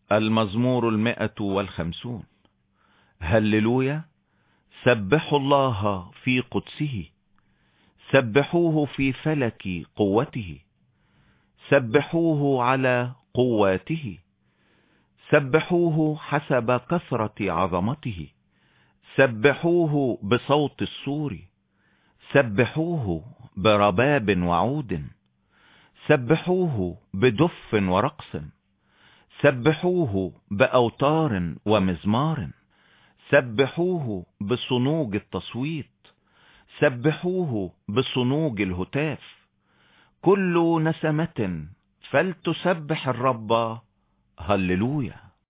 المزمور 150. هللويا. سبحوا الله في قدسه، سبحوه في فلك قوته، سبحوه على قواته، سبحوه حسب كثرة عظمته، سبحوه بصوت السور، سبحوه برباب وعود، سبحوه بدف ورقص، سبحوه بأوتار ومزمار، سبحوه بصنوج التصويت، سبحوه بصنوج الهتاف. كل نسمة فلتسبح الرب. هللويا.